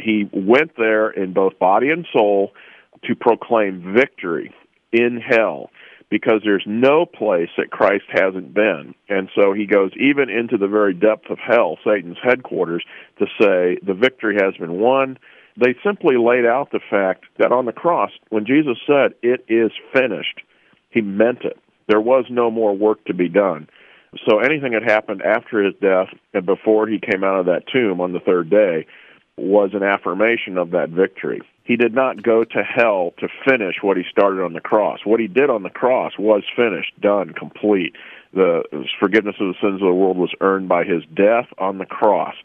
he went there in both body and soul to proclaim victory in hell, because there's no place that Christ hasn't been. And so he goes even into the very depth of hell, Satan's headquarters, to say the victory has been won. They simply laid out the fact that on the cross, when Jesus said, "It is finished," he meant it. There was no more work to be done. So anything that happened after his death and before he came out of that tomb on the third day was an affirmation of that victory. He did not go to hell to finish what he started on the cross. What he did on the cross was finished, done, complete. The forgiveness of the sins of the world was earned by his death on the cross.